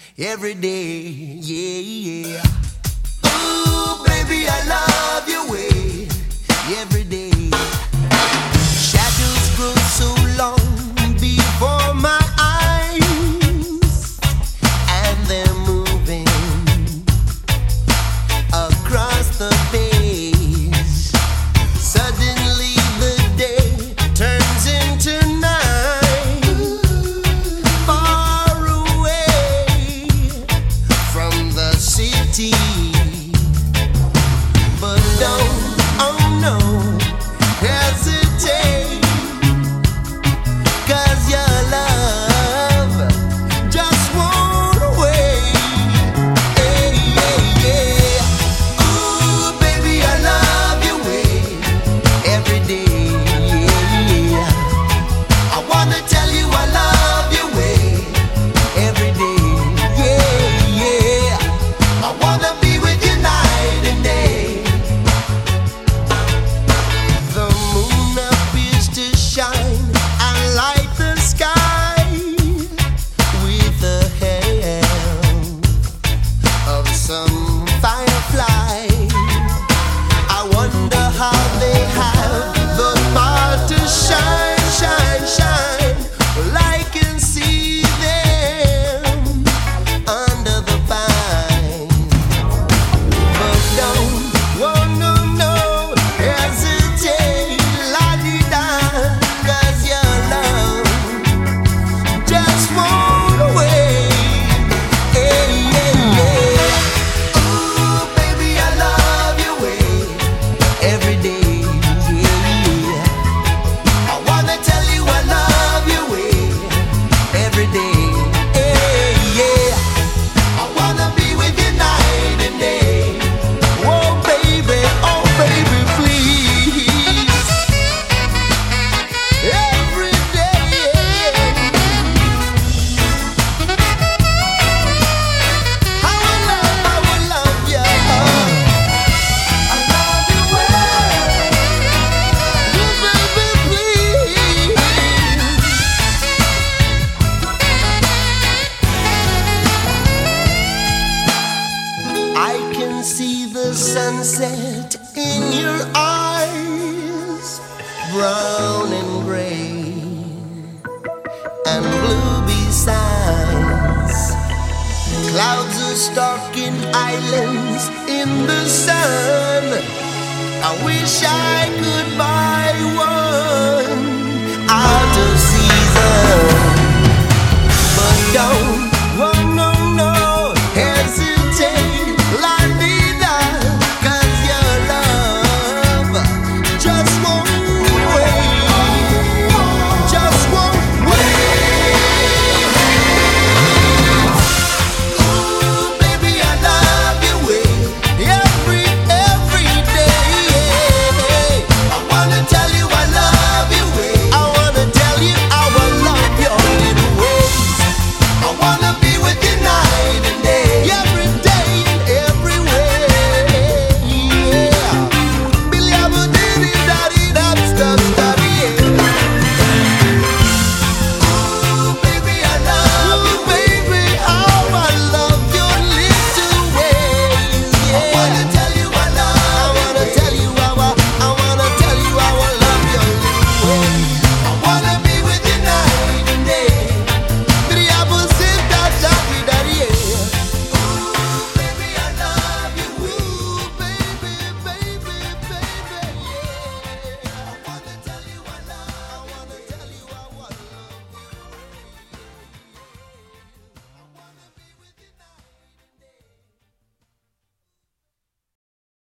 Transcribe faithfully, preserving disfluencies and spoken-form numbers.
every day. Yeah, yeah. Ooh, baby, I love your way every day. Shadows grow so long before my eyes, and they're moving across the page. Suddenly the day turns into night, far away from the city. But don't, oh no, hesitate, 'cause your love just won't wait. Hey, yeah, yeah. Ooh, baby, I love your way every day. Yeah. I wanna tell you I love your way every day. Yeah, yeah. I wanna be with you night and day. The moon appears to shine and light the sky with the help of some firefly. I wonder how they have the power to shine, shine, shine. Well, I can see them under the pine. But don't, oh no, no, hesitate, la-di-da, 'cause your love just won't wait. Hey, yeah, yeah. Ooh, baby, I love your way every day. Yeah. I wanna tell you I love your way every day. Hey, yeah. I wanna be with you night and day. Oh baby, oh baby, please. Every day. I will love, I will love you. I love you well. Oh baby, please. I can see the sunset in your eyes, brown and gray and blue besides. Clouds are stalking islands in the sun. I wish I could buy one out of